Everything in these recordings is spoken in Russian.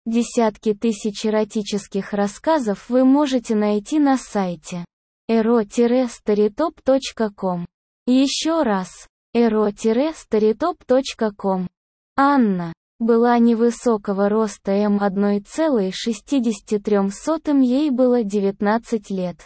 Десятки тысяч эротических рассказов вы можете найти на сайте ero-storytop.com. Еще раз, ero-storytop.com. Анна была невысокого роста, 1,63, ей было 19 лет.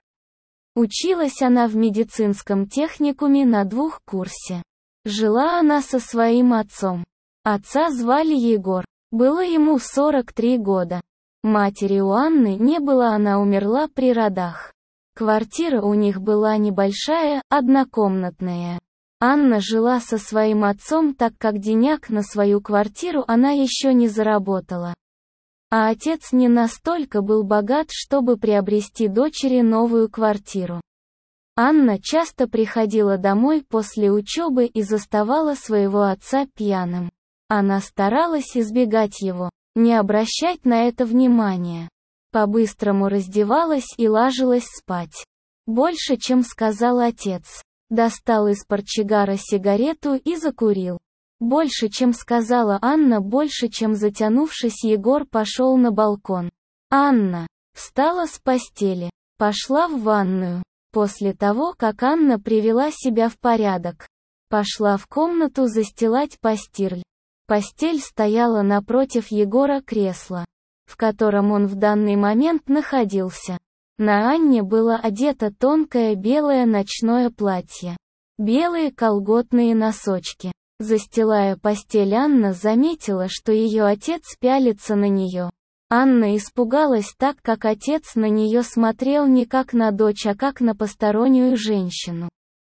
Училась она в медицинском техникуме на 2 курсе. Жила она со своим отцом. Отца звали Егор. Было ему 43 года. Матери у Анны не было, она умерла при родах. Квартира у них была небольшая, однокомнатная. Анна жила со своим отцом, так как денег на свою квартиру она еще не заработала. А отец не настолько был богат, чтобы приобрести дочери новую квартиру. Анна часто приходила домой после учебы и заставала своего отца пьяным. Она старалась избегать его, не обращать на это внимания. По-быстрому раздевалась и ложилась спать. Больше, чем сказал отец. Достал из портсигара сигарету и закурил. Больше, чем сказала Анна, больше, чем затянувшись, Егор пошел на балкон. Анна встала с постели, пошла в ванную. После того, как Анна привела себя в порядок, пошла в комнату застилать постель. Постель стояла напротив Егора кресла, в котором он в данный момент находился. На Анне было одето тонкое белое ночное платье, белые колготные носочки. Застилая постель, Анна заметила, что ее отец пялится на нее. Анна испугалась, так как отец на нее смотрел не как на дочь, а как на постороннюю женщину.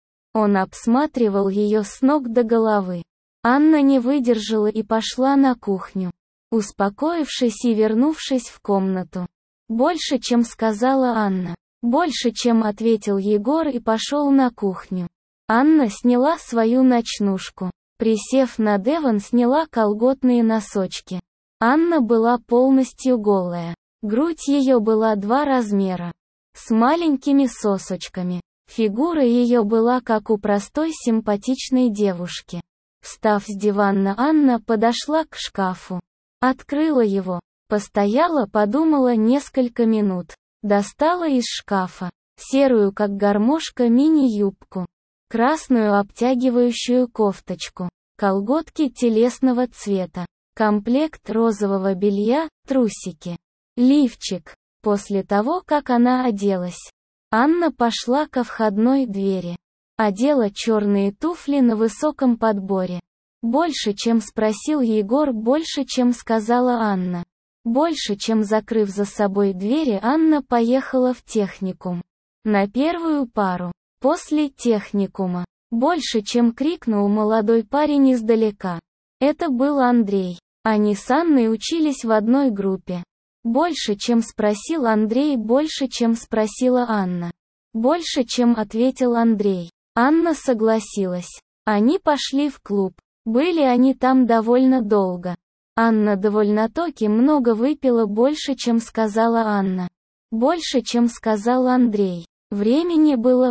Он обсматривал ее с ног до головы. Анна не выдержала и пошла на кухню. Успокоившись и вернувшись в комнату. Больше, чем сказала Анна. Больше, чем ответил Егор, и пошел на кухню. Анна сняла свою ночнушку. Присев на диван, сняла колготные носочки. Анна была полностью голая. Грудь ее была 2 размера. С маленькими сосочками. Фигура ее была как у простой симпатичной девушки. Встав с дивана, Анна подошла к шкафу. Открыла его. Постояла, подумала несколько минут. Достала из шкафа серую, как гармошка, мини-юбку. Красную обтягивающую кофточку. Колготки телесного цвета. Комплект розового белья, трусики. Лифчик. После того, как она оделась, Анна пошла ко входной двери. Одела черные туфли на высоком подборе. Больше, чем спросил Егор, больше, чем сказала Анна. Больше, чем закрыв за собой двери, Анна поехала в техникум. На первую пару. После техникума. Больше, чем крикнул молодой парень издалека. Это был Андрей. Они с Анной учились в одной группе. Больше, чем спросил Андрей, больше, чем спросила Анна. Больше, чем ответил Андрей. Анна согласилась. Они пошли в клуб. Были они там довольно долго. Анна довольно-таки много выпила, больше, чем сказала Анна. Больше, чем сказал Андрей. Времени было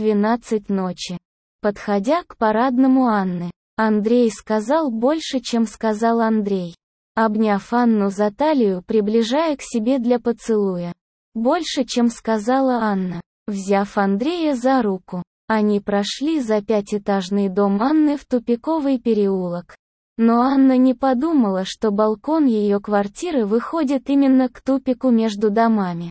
11:30 ночи. Подходя к парадному Анны, Андрей сказал больше, чем сказал Андрей. Обняв Анну за талию, приближая к себе для поцелуя. Больше, чем сказала Анна. Взяв Андрея за руку, они прошли за 5-этажный дом Анны в тупиковый переулок. Но Анна не подумала, что балкон ее квартиры выходит именно к тупику между домами.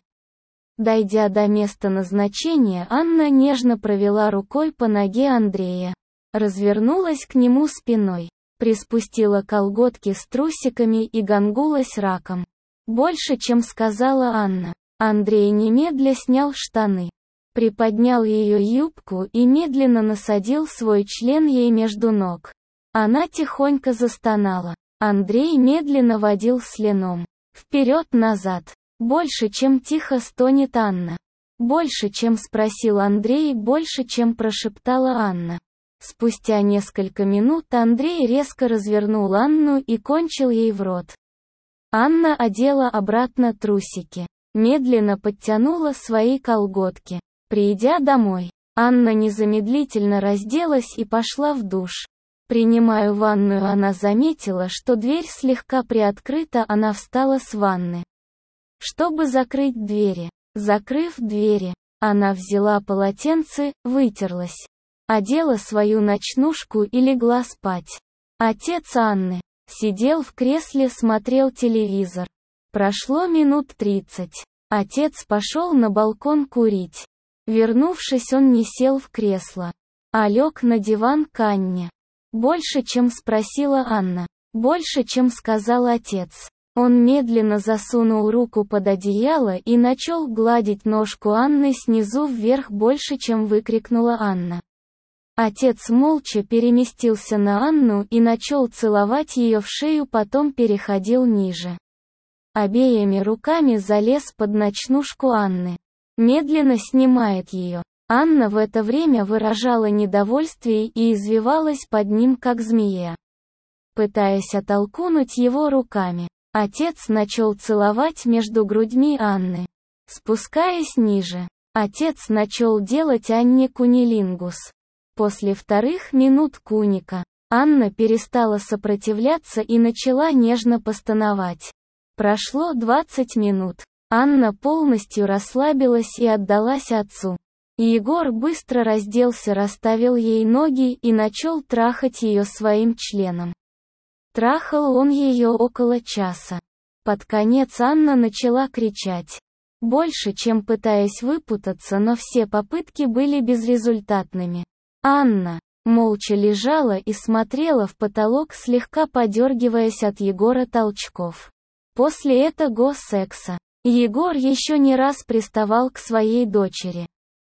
Дойдя до места назначения, Анна нежно провела рукой по ноге Андрея. Развернулась к нему спиной. Приспустила колготки с трусиками и гангулась раком. Больше, чем сказала Анна. Андрей немедля снял штаны. Приподнял ее юбку и медленно насадил свой член ей между ног. Она тихонько застонала. Андрей медленно водил слюном. Вперед-назад. Больше, чем тихо стонет Анна. Больше, чем спросил Андрей, больше, чем прошептала Анна. Спустя несколько минут Андрей резко развернул Анну и кончил ей в рот. Анна одела обратно трусики. Медленно подтянула свои колготки. Придя домой, Анна незамедлительно разделась и пошла в душ. Принимаю ванную. Она заметила, что дверь слегка приоткрыта. Она встала с ванны, чтобы закрыть двери. Закрыв двери, она взяла полотенце, вытерлась, одела свою ночнушку и легла спать. Отец Анны сидел в кресле, смотрел телевизор. Прошло минут 30. Отец пошел на балкон курить. Вернувшись, он не сел в кресло, а лег на диван к Анне. «Больше, чем спросила Анна. Больше, чем сказал отец». Он медленно засунул руку под одеяло и начал гладить ножку Анны снизу вверх. «Больше, чем», выкрикнула Анна. Отец молча переместился на Анну и начал целовать ее в шею, потом переходил ниже. Обеими руками залез под ночнушку Анны. Медленно снимает ее. Анна в это время выражала недовольствие и извивалась под ним, как змея, пытаясь оттолкнуть его руками. Отец начал целовать между грудьми Анны. Спускаясь ниже, отец начал делать Анне кунилингус. После 2 минут куника, Анна перестала сопротивляться и начала нежно постановать. Прошло 20 минут. Анна полностью расслабилась и отдалась отцу. Егор быстро разделся, расставил ей ноги и начал трахать ее своим членом. Трахал он ее около часа. Под конец Анна начала кричать. Больше, чем пытаясь выпутаться, но все попытки были безрезультатными. Анна молча лежала и смотрела в потолок, слегка подергиваясь от Егора толчков. После этого секса Егор еще не раз приставал к своей дочери.